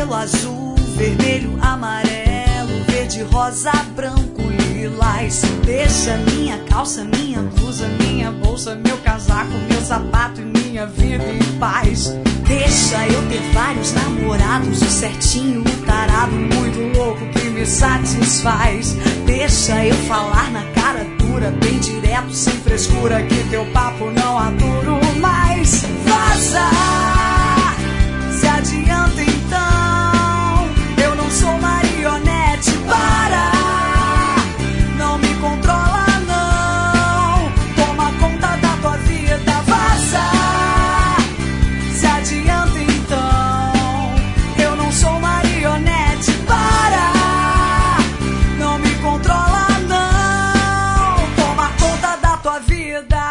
cabelo azul, vermelho, amarelo, verde, rosa, branco, lilás. Deixa minha calça, minha blusa, minha bolsa, meu casaco, meu sapato e minha vida em paz. Deixa eu ter vários namorados, o certinho, o tarado, muito louco que me satisfaz. Deixa eu falar na cara dura, bem direto, sem frescura, que teu papo não aturo mais. Vaza! Se adianta então, eu não sou marionete, para! Não me controla não, toma conta da tua vida, vaza! Se adianta então, eu não sou marionete, para! Não me controla não, toma conta da tua vida.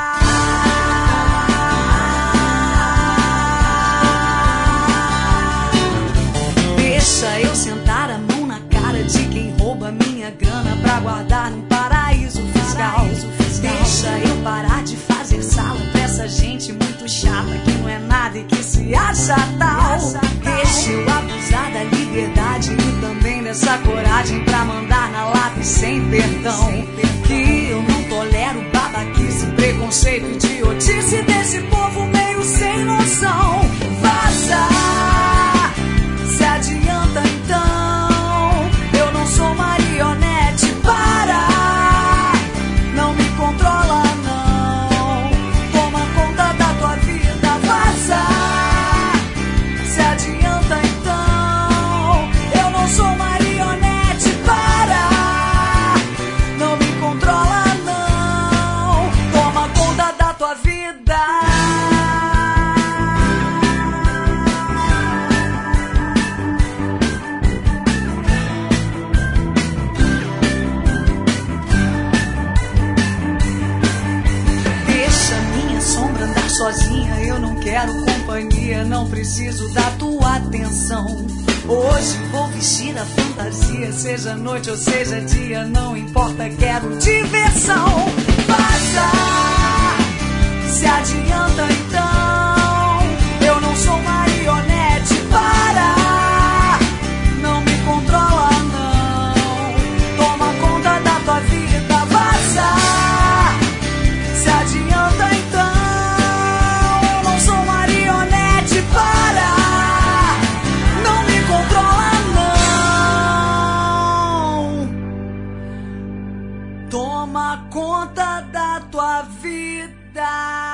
Deixa eu sentar a mão na cara de quem rouba minha grana pra guardar num paraíso fiscal. Deixa eu parar de fazer sala pra essa gente muito chata que não é nada e que se acha tal. Deixa eu abusar da liberdade e também dessa coragem pra mandar na lata e sem perdão. Que eu não tolero babaquice, preconceito, idiotice desse povo meio sem noção. Vaza! Se adianta então, eu não sou marionete, para! Não me controla não, toma conta da tua vida, vaza! Se adianta então, eu não sou marionete, para! Não me controla não, toma conta da tua vida. Sozinha, eu não quero companhia, não preciso da tua atenção. Hoje vou vestir a fantasia, seja noite ou seja dia, não importa, quero diversão. Vaza! Se adianta então, eu não sou marionete, para! Não me controla não, toma conta da tua vida, vaza! Se adianta então, toma conta da tua vida.